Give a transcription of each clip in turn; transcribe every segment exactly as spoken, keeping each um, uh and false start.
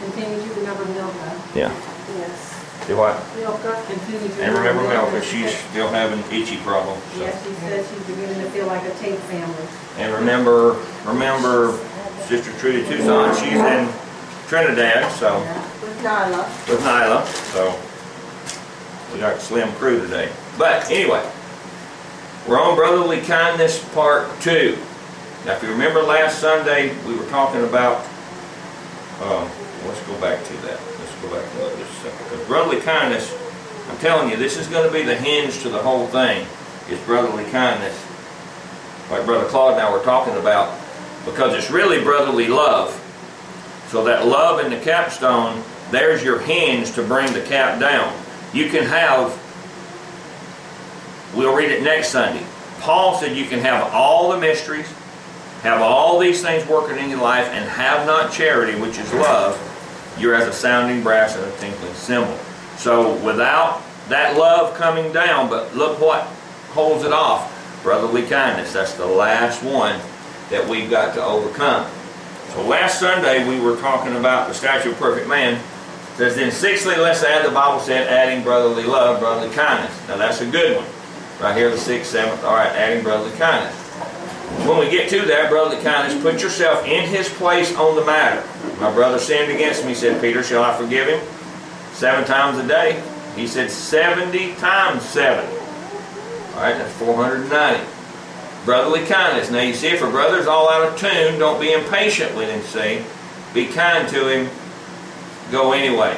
continue to remember Milka. Yeah. Yes. Do what? Milka, continue to And remember Milka, Milka. she's still having itchy problems. So. Yes, she said she's beginning to feel like a Tate family. And remember, remember Sister Trudy Tucson, she's in Trinidad, so. With Nyla. With Nyla, so. We got a slim crew today. But anyway, we're on Brotherly Kindness Part two. Now if you remember last Sunday, we were talking about, uh, let's go back to that. Let's go back to that just a second. Because brotherly kindness, I'm telling you, this is going to be the hinge to the whole thing, is brotherly kindness. Like Brother Claude and I were talking about, because it's really brotherly love. So that love in the capstone, there's your hinge to bring the cap down. You can have, we'll read it next Sunday. Paul said you can have all the mysteries, have all these things working in your life, and have not charity, which is love, you're as a sounding brass and a tinkling cymbal. So without that love coming down, but look what holds it off. Brotherly kindness. That's the last one that we've got to overcome. So last Sunday we were talking about the statue of perfect man. It says, then sixthly, let's add, the Bible said, adding brotherly love, brotherly kindness. Now that's a good one. Right here, the sixth, seventh, all right, adding brotherly kindness. When we get to that, brotherly kindness, put yourself in his place on the matter. My brother sinned against me, said, Peter, shall I forgive him? Seven times a day. He said seventy times seven. All right, that's four hundred ninety. Brotherly kindness. Now you see, if a brother's all out of tune, don't be impatient with him, see. Be kind to him. Go anyway.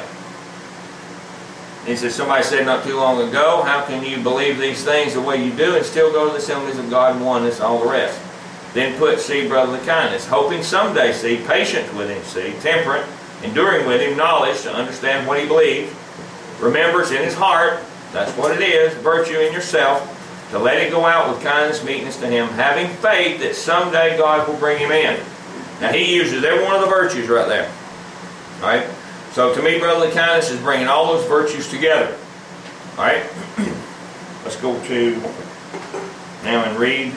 He said, somebody said not too long ago, how can you believe these things the way you do and still go to the assemblies of God and oneness, all the rest? Then put, see, brotherly kindness. Hoping someday, see, patience with him, see, temperate, enduring with him, knowledge to understand what he believes. Remember, it's in his heart. That's what it is. Virtue in yourself. To let it go out with kindness, meekness to him, having faith that someday God will bring him in. Now he uses every one of the virtues right there. All right? So to me, brotherly kindness is bringing all those virtues together. All right? Let's go to now and read.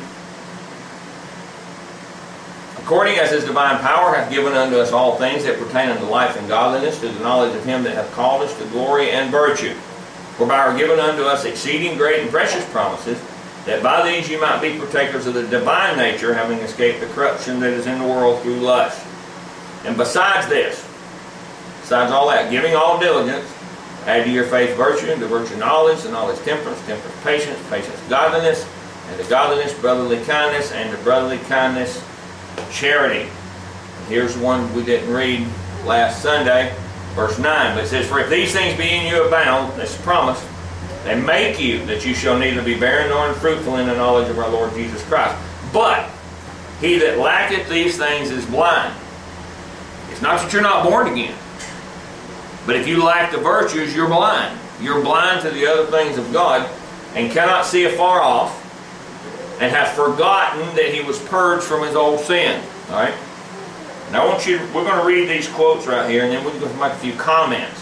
According as his divine power hath given unto us all things that pertain unto life and godliness, to the knowledge of him that hath called us to glory and virtue, whereby are given unto us exceeding great and precious promises, that by these you might be partakers of the divine nature, having escaped the corruption that is in the world through lust. And besides this, besides all that, giving all diligence, add to your faith virtue, and to virtue knowledge, and knowledge temperance, temperance patience, patience godliness, and to godliness brotherly kindness, and to brotherly kindness charity. And here's one we didn't read last Sunday, verse nine. But it says, for if these things be in you abound, that's a promise, they make you that you shall neither be barren nor unfruitful in the knowledge of our Lord Jesus Christ. But he that lacketh these things is blind. It's not that you're not born again. But if you lack the virtues, you're blind. You're blind to the other things of God and cannot see afar off, and have forgotten that he was purged from his old sin. All right? Now I want you, we're going to read these quotes right here, and then we're going to make a few comments.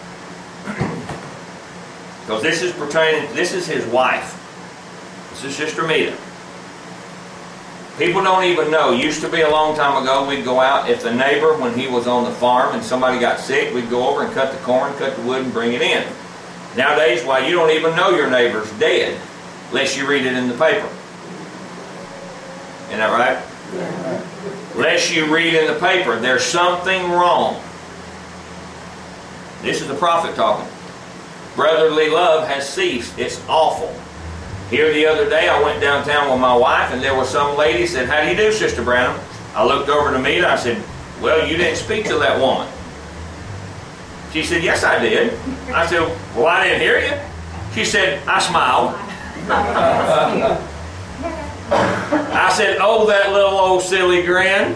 Because this is pertaining, this is his wife. This is Sister Mita. People don't even know. It used to be a long time ago, we'd go out, if the neighbor, when he was on the farm and somebody got sick, we'd go over and cut the corn, cut the wood, and bring it in. Nowadays, why, you don't even know your neighbor's dead unless you read it in the paper. Isn't that right? Yeah. Unless you read in the paper, there's something wrong. This is the prophet talking. Brotherly love has ceased. It's awful. Here the other day, I went downtown with my wife, and there was some lady said, how do you do, Sister Branham? I looked over to me and I said, well, you didn't speak to that woman. She said, yes, I did. I said, well, I didn't hear you. She said, I smiled. I said, oh, that little old silly grin.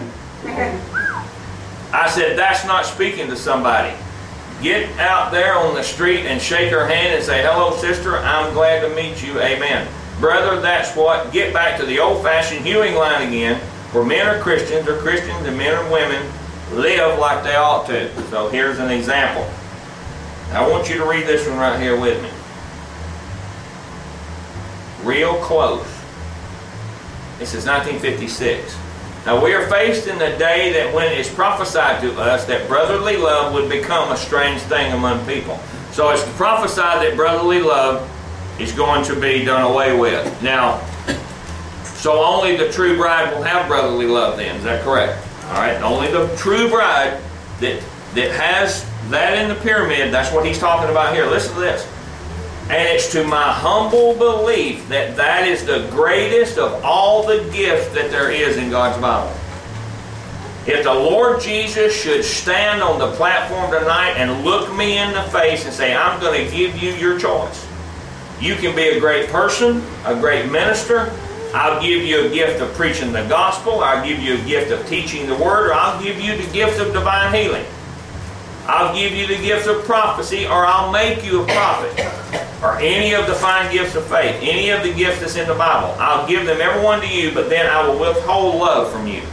I said, that's not speaking to somebody. Get out there on the street and shake her hand and say, hello, sister, I'm glad to meet you, amen. Brother, that's what, get back to the old-fashioned hewing line again, where men are Christians, or Christians and men and women live like they ought to. So here's an example. I want you to read this one right here with me. Real close. This is nineteen fifty-six. Now we are faced in the day that when it's prophesied to us that brotherly love would become a strange thing among people. So it's prophesied that brotherly love is going to be done away with. Now, so only the true bride will have brotherly love then, is that correct? All right, only the true bride that, that has that in the pyramid, that's what he's talking about here. Listen to this. And it's to my humble belief that that is the greatest of all the gifts that there is in God's Bible. If the Lord Jesus should stand on the platform tonight and look me in the face and say, I'm going to give you your choice. You can be a great person, a great minister. I'll give you a gift of preaching the gospel. I'll give you a gift of teaching the word. Or I'll give you the gift of divine healing. I'll give you the gift of prophecy, or I'll make you a prophet. Or any of the fine gifts of faith, any of the gifts that's in the Bible. I'll give them every one to you, but then I will withhold love from you.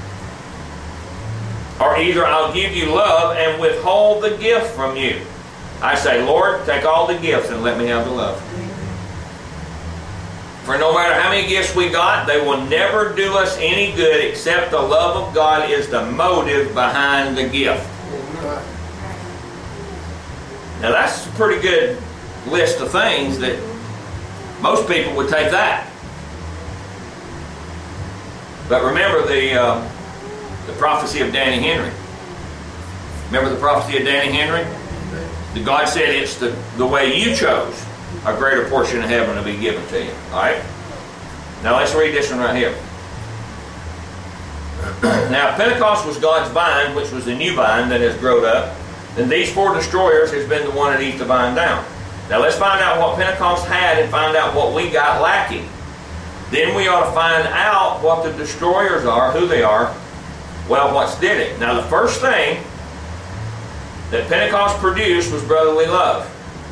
Or either I'll give you love and withhold the gift from you. I say, Lord, take all the gifts and let me have the love. For no matter how many gifts we got, they will never do us any good except the love of God is the motive behind the gift. Now that's a pretty good list of things that most people would take that. But remember the uh, the prophecy of Danny Henry. Remember the prophecy of Danny Henry? That God said it's the, the way you chose a greater portion of heaven to be given to you. Alright? Now let's read this one right here. Now Pentecost was God's vine, which was the new vine that has grown up. And these four destroyers has been the one that eats the vine down. Now let's find out what Pentecost had and find out what we got lacking. Then we ought to find out what the destroyers are, who they are. Well, what's did it? Now the first thing that Pentecost produced was brotherly love.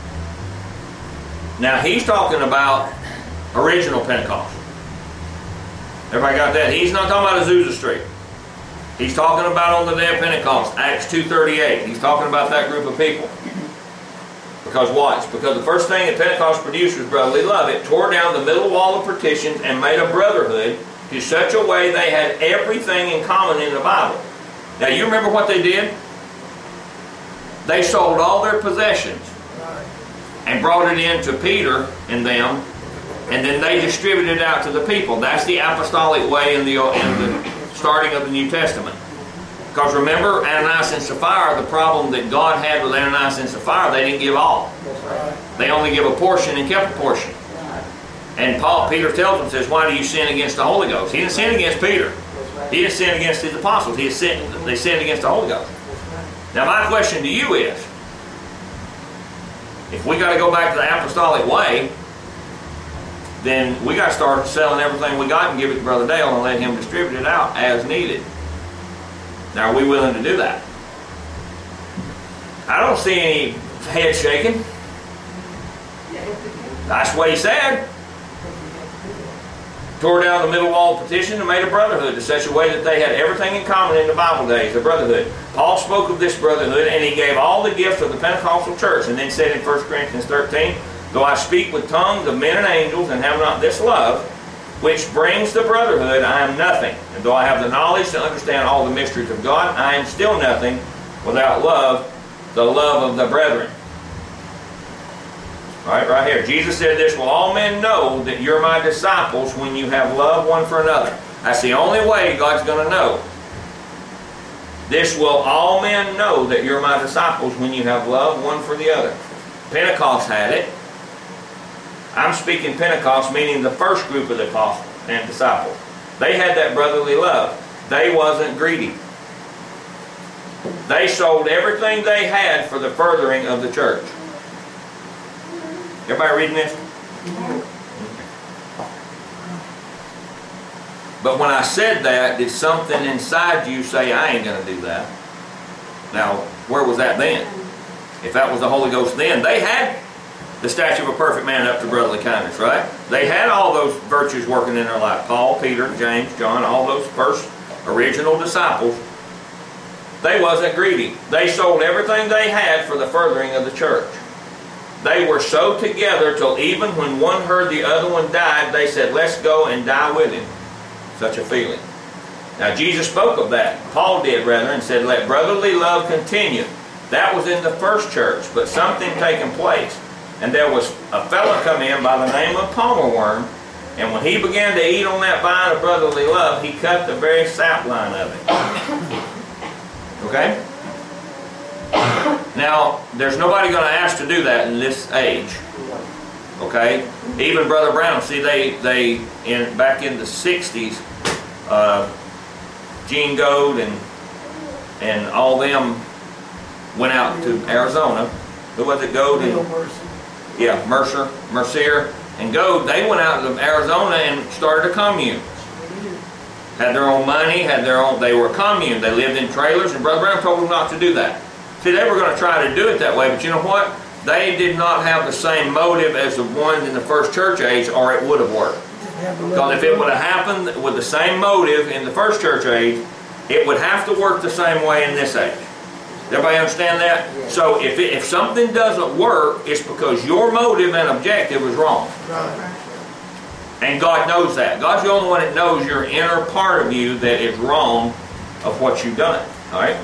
Now he's talking about original Pentecost. Everybody got that? He's not talking about Azusa Street. He's talking about on the day of Pentecost, Acts two thirty-eight. He's talking about that group of people. Because watch, because the first thing that Pentecost produced was brotherly love. It tore down the middle wall of partitions and made a brotherhood to such a way they had everything in common in the Bible. Now you remember what they did? They sold all their possessions and brought it in to Peter and them, and then they distributed it out to the people. That's the apostolic way in the, in the starting of the New Testament. Because remember, Ananias and Sapphira, the problem that God had with Ananias and Sapphira, they didn't give all. They only give a portion and kept a portion. And Paul, Peter tells them, says, why do you sin against the Holy Ghost? He didn't sin against Peter. He didn't sin against his apostles. He sinned, they sinned against the Holy Ghost. Now my question to you is, if we got to go back to the apostolic way, then we got to start selling everything we got and give it to Brother Dale and let him distribute it out as needed. Now, are we willing to do that? I don't see any head shaking. That's what he said. Tore down the middle wall petition and made a brotherhood to such a way that they had everything in common in the Bible days, the brotherhood. Paul spoke of this brotherhood and he gave all the gifts of the Pentecostal church, and then said in First Corinthians thirteen, though I speak with tongues of men and angels and have not this love, which brings the brotherhood, I am nothing. And though I have the knowledge to understand all the mysteries of God, I am still nothing without love, the love of the brethren. Right, right here. Jesus said this, will all men know that you're my disciples when you have love one for another. That's the only way God's going to know. This will all men know that you're my disciples when you have love one for the other. Pentecost had it. I'm speaking Pentecost, meaning the first group of the apostles and disciples. They had that brotherly love. They wasn't greedy. They sold everything they had for the furthering of the church. Everybody reading this? But when I said that, did something inside you say, I ain't going to do that? Now, where was that then? If that was the Holy Ghost then, they had the statue of a perfect man up to brotherly kindness, right? They had all those virtues working in their life. Paul, Peter, James, John, all those first original disciples. They wasn't greedy. They sold everything they had for the furthering of the church. They were so together till even when one heard the other one died, they said, let's go and die with him. Such a feeling. Now Jesus spoke of that. Paul did rather, and said, let brotherly love continue. That was in the first church, but something taken place. And there was a fellow come in by the name of palmer worm, and when he began to eat on that vine of brotherly love, he cut the very sapline of it. Okay? Now, there's nobody going to ask to do that in this age. Okay? Even Brother Brown, see, they, they in back in the sixties, uh, Gene Gold and, and all them went out to Arizona. Who was it, Gold? And, yeah, Mercer, Mercier, and Gold. They went out to Arizona and started a commune. Had their own money, had their own, they were a commune. They lived in trailers, and Brother Brown told them not to do that. See, they were going to try to do it that way, but you know what? They did not have the same motive as the ones in the first church age, or it would have worked. Because if it would have happened with the same motive in the first church age, it would have to work the same way in this age. Does everybody understand that? So if, it, if something doesn't work, it's because your motive and objective is wrong. And God knows that. God's the only one that knows your inner part of you that is wrong of what you've done. All right?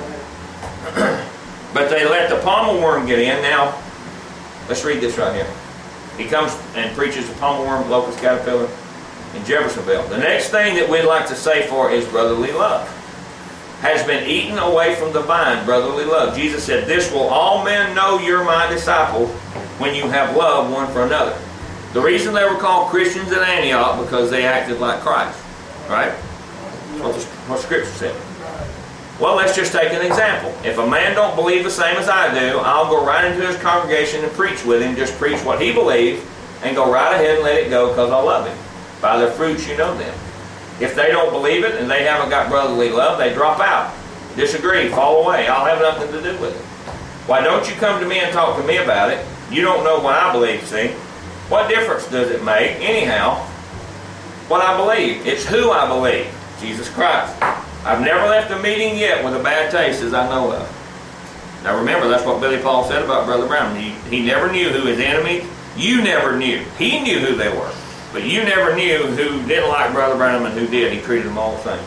But they let the palmer worm get in. Now, let's read this right here. He comes and preaches the palmer worm, locust caterpillar in Jeffersonville. The next thing that we'd like to say for is brotherly love. Has been eaten away from the vine, brotherly love. Jesus said, this will all men know you're my disciples when you have love one for another. The reason they were called Christians at Antioch, because they acted like Christ. Right? That's what, the, what Scripture said. Well, let's just take an example. If a man don't believe the same as I do, I'll go right into his congregation and preach with him, just preach what he believes, and go right ahead and let it go because I love him. By their fruits you know them. If they don't believe it and they haven't got brotherly love, they drop out, disagree, fall away. I'll have nothing to do with it. Why don't you come to me and talk to me about it? You don't know what I believe, see? What difference does it make, anyhow, what I believe? It's who I believe, Jesus Christ. I've never left a meeting yet with a bad taste as I know of. Now remember, that's what Billy Paul said about Brother Brown. He, he never knew who his enemies, you never knew. He knew who they were. But you never knew who didn't like Brother Branham and who did. He treated them all the same.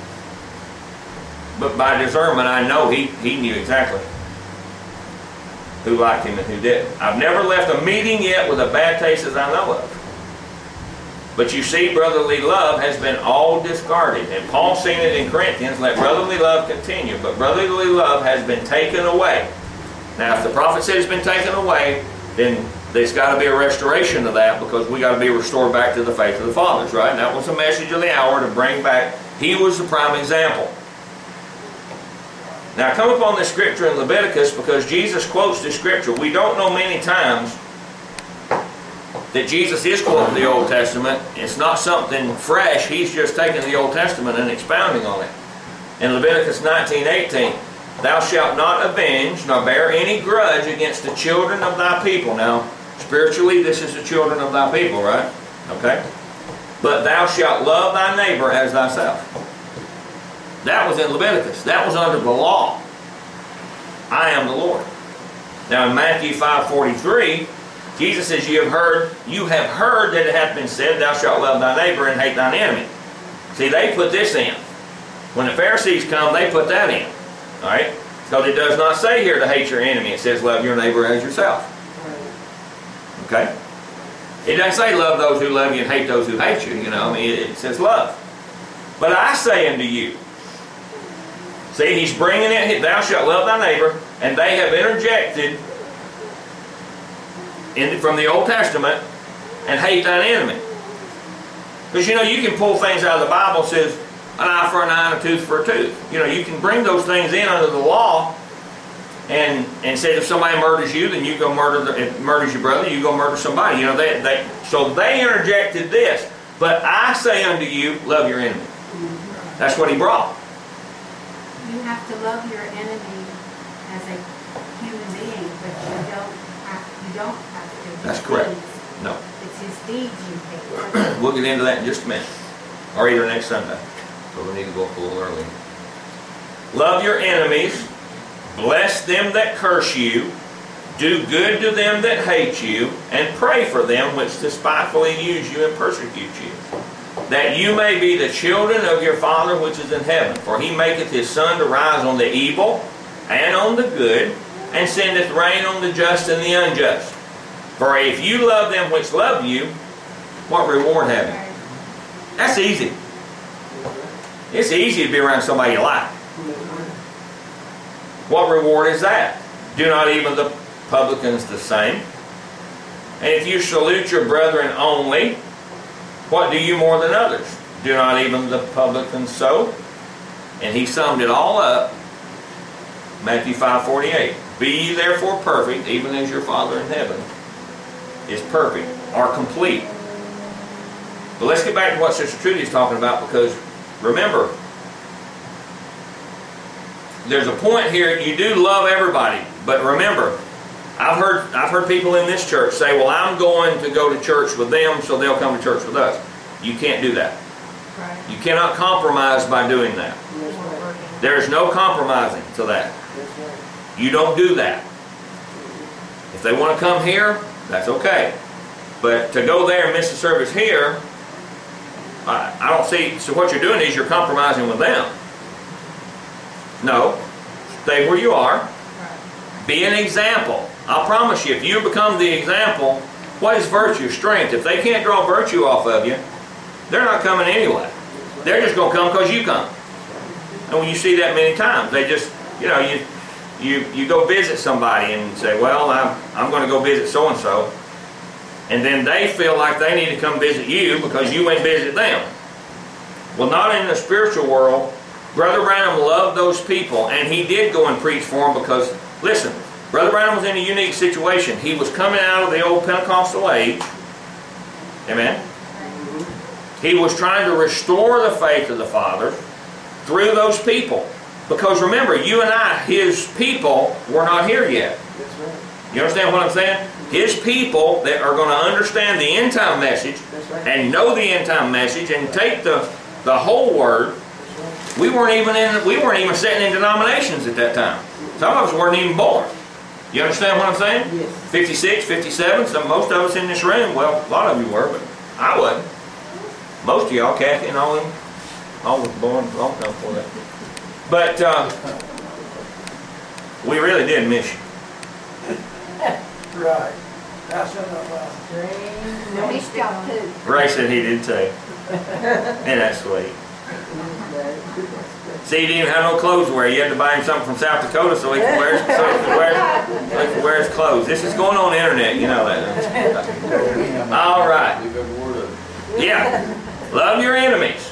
But by discernment, I know he, he knew exactly who liked him and who didn't. I've never left a meeting yet with a bad taste as I know of. But you see, brotherly love has been all discarded. And Paul's seen it in Corinthians, let brotherly love continue. But brotherly love has been taken away. Now, if the prophet said it's been taken away, then there's got to be a restoration of that, because we got to be restored back to the faith of the fathers, right? And that was the message of the hour, to bring back. He was the prime example. Now I come upon this scripture in Leviticus because Jesus quotes this scripture. We don't know many times that Jesus is quoting the Old Testament. It's not something fresh. He's just taking the Old Testament and expounding on it. In Leviticus nineteen eighteen, thou shalt not avenge nor bear any grudge against the children of thy people. Now, spiritually, this is the children of thy people, right? Okay? But thou shalt love thy neighbor as thyself. That was in Leviticus. That was under the law. I am the Lord. Now in Matthew five forty-three, Jesus says, you have heard, you have heard that it hath been said, thou shalt love thy neighbor and hate thine enemy. See, they put this in. When the Pharisees come, they put that in. Alright? Because it does not say here to hate your enemy. It says love your neighbor as yourself. Okay? It doesn't say love those who love you and hate those who hate you. You know, I mean, it says love. But I say unto you. See, he's bringing it, thou shalt love thy neighbor, and they have interjected in, from the Old Testament, and hate thine enemy. Because, you know, you can pull things out of the Bible that says, an eye for an eye and a tooth for a tooth. You know, you can bring those things in under the law, and and say if somebody murders you, then you go murder, the, if murders your brother, you go murder somebody. You know, they, they, so they interjected this. But I say unto you, love your enemy. That's what he brought. You have to love your enemy as a human being, but you don't have, you don't have to. That's correct. Deeds. No. It's his deeds you hate. We'll get into that in just a minute. Or either next Sunday. So we need to go up a little early. Love your enemies. Bless them that curse you. Do good to them that hate you. And pray for them which despitefully use you and persecute you. that you may be the children of your Father which is in heaven. For he maketh his sun to rise on the evil and on the good, and sendeth rain on the just and the unjust. For if you love them which love you, what reward have you? That's easy. It's easy to be around somebody you like. What reward is that? Do not even the publicans the same? And if you salute your brethren only, what do you more than others? Do not even the publicans so? And he summed it all up. Matthew five forty-eight. Be ye therefore perfect, even as your Father in heaven is perfect, or complete. But let's get back to what Sister Trudy is talking about, because remember, there's a point here. You do love everybody, but remember, I've heard I've heard people in this church say, "Well, I'm going to go to church with them, so they'll come to church with us." You can't do that. Right. You cannot compromise by doing that. There is no compromising to that. You don't do that. If they want to come here, that's okay. But to go there and miss the service here, I, I don't see. So what you're doing is you're compromising with them. No. Stay where you are. Be an example. I promise you, if you become the example, what is virtue? Strength. If they can't draw virtue off of you, they're not coming anyway. They're just going to come because you come. And when you see that many times, they just, you know, you you you go visit somebody and say, well, I'm, I'm going to go visit so-and-so. And then they feel like they need to come visit you because you went visit them. Well, not in the spiritual world. Brother Branham loved those people, and he did go and preach for them because, listen, Brother Branham was in a unique situation. He was coming out of the old Pentecostal age. Amen. He was trying to restore the faith of the fathers through those people. Because remember, you and I, his people, were not here yet. You understand what I'm saying? His people that are going to understand the end time message and know the end time message and take the, the whole word. We weren't even in we weren't even sitting in denominations at that time. Some of us weren't even born. You understand what I'm saying? Yes. fifty-six, fifty-seven, some most of us in this room, well, a lot of you were, but I wasn't. Most of y'all, Kathy and all of them, all was born a long time before that. But uh, we really did miss you. Right. That's enough. No, we still too. Ray said he did too. And that's sweet. See, he didn't even have no clothes to wear. You had to buy him something from South Dakota so he could wear, so he could wear, so he could wear his clothes. This is going on the internet, you know that. All right. Yeah. Love your enemies.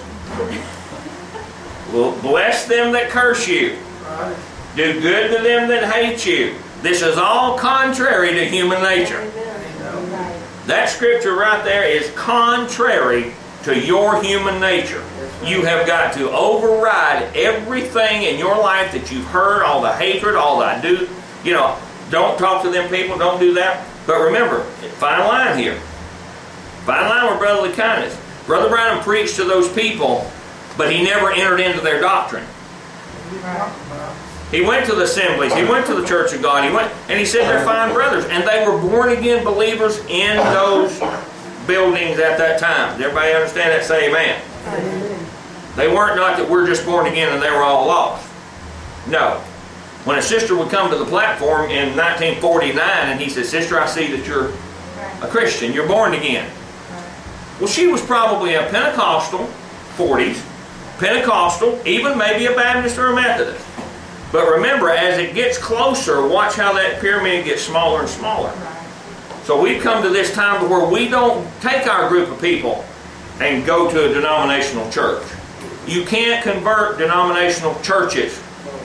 Well, bless them that curse you. Do good to them that hate you. This is all contrary to human nature. That scripture right there is contrary to your human nature. You have got to override everything in your life that you've heard, all the hatred, all that do. You know, don't talk to them people, don't do that. But remember, fine line here. Fine line with brotherly kindness. Brother Branham preached to those people, but he never entered into their doctrine. He went to the assemblies, he went to the Church of God, he went, and he said they're fine brothers, and they were born again believers in those buildings at that time. Does everybody understand that? Say amen. They weren't not that we're just born again and they were all lost. No. When a sister would come to the platform in nineteen forty-nine and he said, "Sister, I see that you're a Christian, you're born again." Well, she was probably a Pentecostal, forties, Pentecostal, even maybe a Baptist or a Methodist. But remember, as it gets closer, watch how that pyramid gets smaller and smaller. So we've come to this time to where we don't take our group of people and go to a denominational church. You can't convert denominational churches.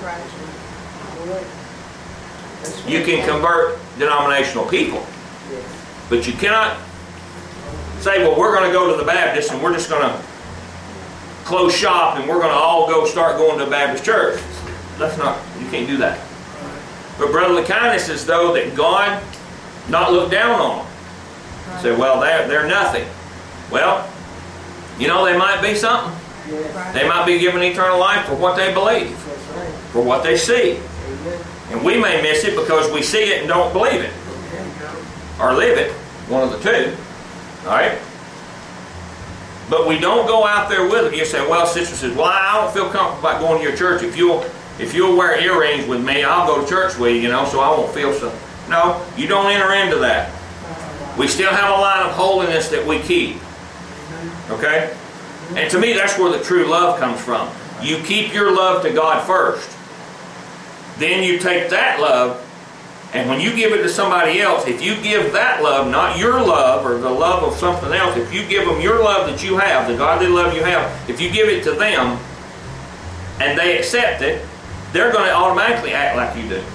You can convert denominational people. But you cannot say, well, we're going to go to the Baptist and we're just going to close shop and we're going to all go start going to a Baptist church. That's not, you can't do that. But brotherly kindness is though that God not look down on them. Say, well, they're, they're nothing. Well, you know, they might be something. They might be given eternal life for what they believe, for what they see. And we may miss it because we see it and don't believe it. Or live it. One of the two. Alright? But we don't go out there with it. You say, well, sister says, well, I don't feel comfortable about going to your church. If you'll, if you'll wear earrings with me, I'll go to church with you, you know, so I won't feel so. No, you don't enter into that. We still have a line of holiness that we keep. Okay? And to me, that's where the true love comes from. You keep your love to God first. Then you take that love, and when you give it to somebody else, if you give that love, not your love or the love of something else, if you give them your love that you have, the godly love you have, if you give it to them and they accept it, they're going to automatically act like you do.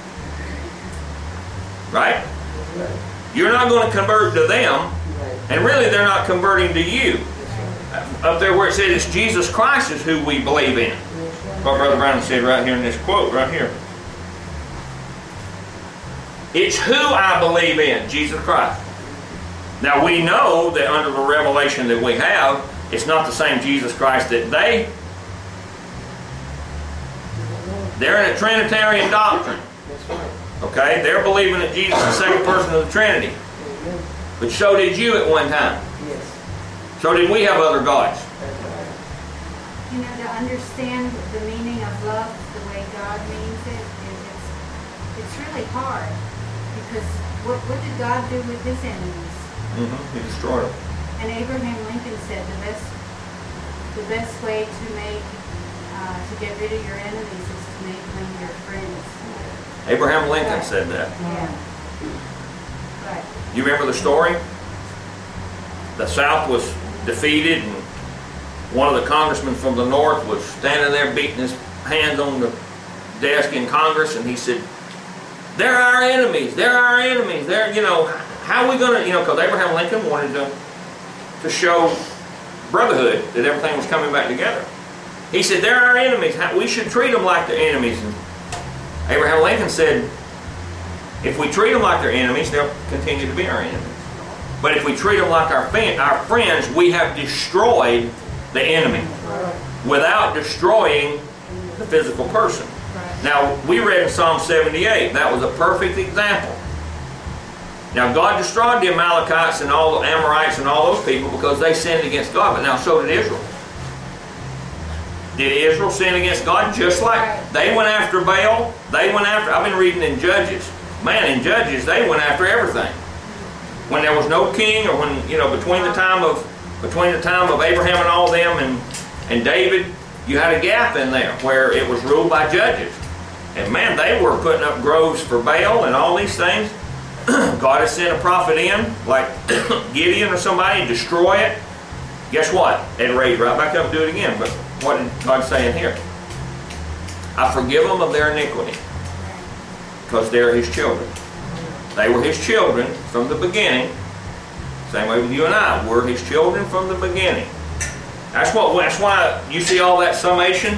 Right? You're not going to convert to them, and really they're not converting to you. Up there where it says it's Jesus Christ is who we believe in. What Brother Brown said right here in this quote, right here. It's who I believe in, Jesus Christ. Now we know that under the revelation that we have, it's not the same Jesus Christ that they... They're in a Trinitarian doctrine. Okay? They're believing that Jesus is the second person of the Trinity. But so did you at one time. So did we have other gods. You know, to understand the meaning of love the way God means it, it's, it's really hard. Because what, what did God do with his enemies? Mm-hmm. He destroyed them. And Abraham Lincoln said the best, the best way to make, uh, to get rid of your enemies is to make them your friends. Abraham Lincoln Right. said that. Yeah. Right. You remember the story? The South was defeated, and one of the congressmen from the North was standing there beating his hands on the desk in Congress, and he said, they're our enemies, they're our enemies, they're, you know, how are we going to, you know, because Abraham Lincoln wanted to, to show brotherhood, that everything was coming back together. He said, they're our enemies, we should treat them like they're enemies. And Abraham Lincoln said, if we treat them like they're enemies, they'll continue to be our enemies. But if we treat them like our, our friends, we have destroyed the enemy without destroying the physical person. Now, we read in Psalm seventy-eight, that was a perfect example. Now, God destroyed the Amalekites and all the Amorites and all those people because they sinned against God, but now so did Israel. Did Israel sin against God? Just like they went after Baal, they went after, I've been reading in Judges. Man, in Judges, they went after everything. When there was no king, or when, you know, between the time of between the time of Abraham and all them and, and David, you had a gap in there where it was ruled by judges. And man, they were putting up groves for Baal and all these things. God has sent a prophet in, like Gideon or somebody, destroy it. Guess what? They'd raise right back up and do it again. But what did God say in here? I forgive them of their iniquity, because they're his children. They were his children from the beginning. Same way with you and I. We're his children from the beginning. That's what. That's why you see all that summation.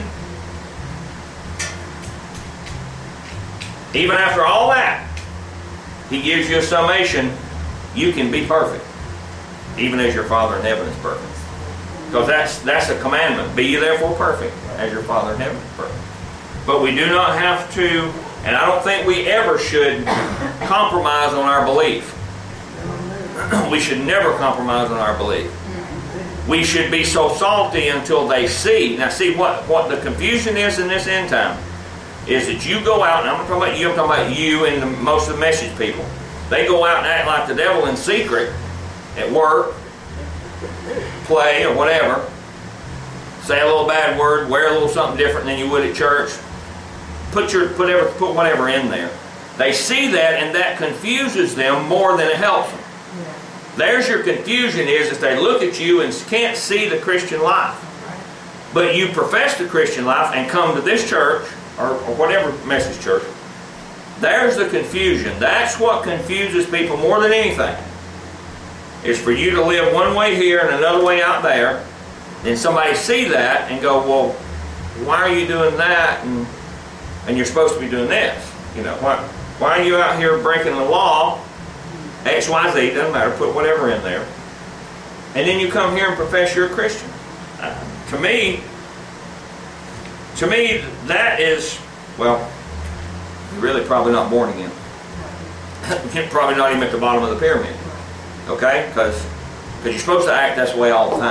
Even after all that, he gives you a summation. You can be perfect, even as your Father in heaven is perfect. Because that's that's a commandment. Be ye therefore perfect, as your Father in heaven is perfect. But we do not have to. And I don't think we ever should compromise on our belief. We should never compromise on our belief. We should be so salty until they see. Now see what, what the confusion is in this end time is that you go out, and I'm not talking about you, I'm talking about you and the, most of the message people. They go out and act like the devil in secret at work, play or whatever, say a little bad word, wear a little something different than you would at church. Put your put ever put whatever in there. They see that, and that confuses them more than it helps them. Yeah. There's your confusion is if they look at you and can't see the Christian life. But you profess the Christian life and come to this church or, or whatever message church. There's the confusion. That's what confuses people more than anything. Is for you to live one way here and another way out there, and somebody see that and go, well, why are you doing that? And And you're supposed to be doing this. You know, why, why are you out here breaking the law? X, Y, Z, doesn't matter, put whatever in there. And then you come here and profess you're a Christian. Uh, to me, to me, that is, well, you're really probably not born again. You're probably not even at the bottom of the pyramid. Okay? Because you're supposed to act this way all the time.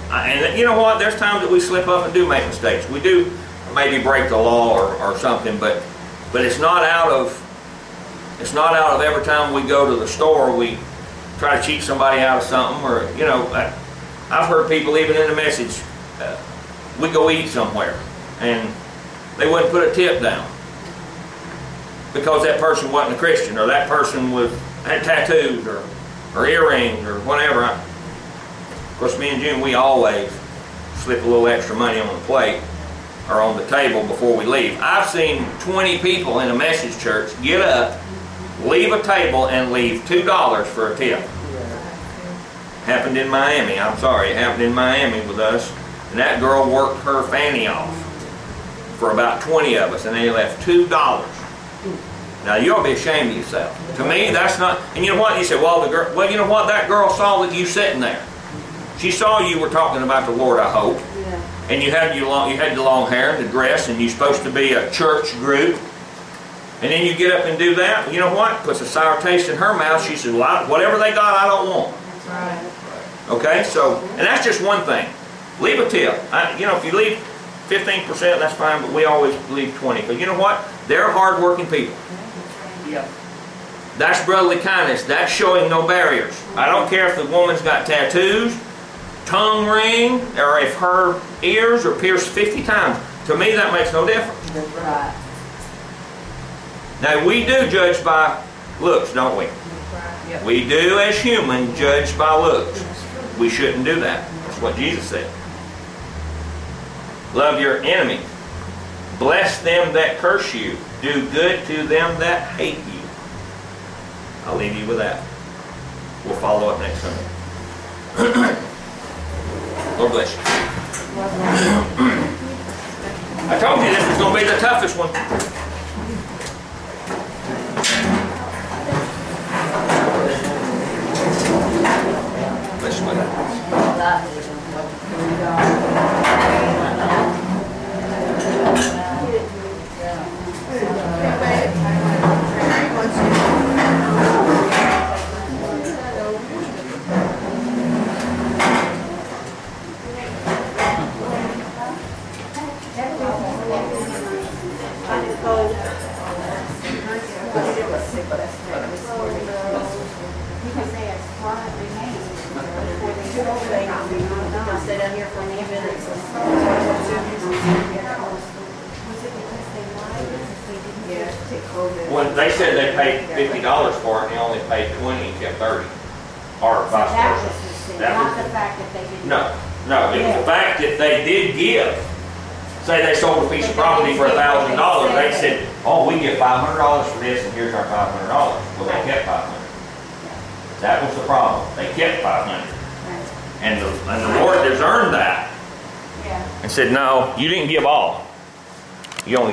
I- And you know what, there's times that we slip up and do make mistakes. We do maybe break the law or, or something, but, but it's not out of, it's not out of every time we go to the store, we try to cheat somebody out of something, or, you know, I, I've heard people even in the message, uh, we go eat somewhere, and they wouldn't put a tip down because that person wasn't a Christian, or that person was, had tattoos, or, or earrings, or whatever. Of course, me and Jim, we always slip a little extra money on the plate or on the table before we leave. I've seen twenty people in a message church get up, leave a table, and leave two dollars for a tip. Happened in Miami. I'm sorry, it happened in Miami with us. And that girl worked her fanny off for about twenty of us, and they left two dollars. Now, you ought to be ashamed of yourself. To me, that's not, and you know what? You said, well, the girl, well, you know what? That girl saw that you sitting there. She saw you were talking about the Lord, I hope. Yeah. And you had your long, you had the long hair and the dress, and you're supposed to be a church group. And then you get up and do that. You know what? Puts a sour taste in her mouth. She says, well, I, whatever they got, I don't want. That's right. Okay? So, and that's just one thing. Leave a tip. I, you know, if you leave fifteen percent, that's fine, but we always leave twenty. Because you know what? They're hardworking people. Yep. That's brotherly kindness. That's showing no barriers. I don't care if the woman's got tattoos, tongue ring, or if her ears are pierced fifty times. To me, that makes no difference. That's right. Now, we do judge by looks, don't we? Yep. We do, as human, judge by looks. We shouldn't do that. That's what Jesus said. Love your enemy. Bless them that curse you. Do good to them that hate you. I'll leave you with that. We'll follow up next Sunday. Lord bless you. I told you this was going to be the toughest one. Bless you, mother. Because they had squatted remains before they Stay down here for a few minutes. Was it because they lied or because they didn't Yeah, get take COVID. When they said they paid fifty dollars for it, and they only paid twenty and kept thirty, or So vice that was versa. the sin, That not was- the fact that they didn't. No, no, it was the fact that they did give. Say they sold a piece of property for a thousand dollars, they said, oh, we get five hundred dollars for this, and here's our five hundred dollars. Well, they kept five hundred. That was the problem. They kept five hundred. Right. And the, and the Lord discerned that Yeah. and said, no, you didn't give all. You only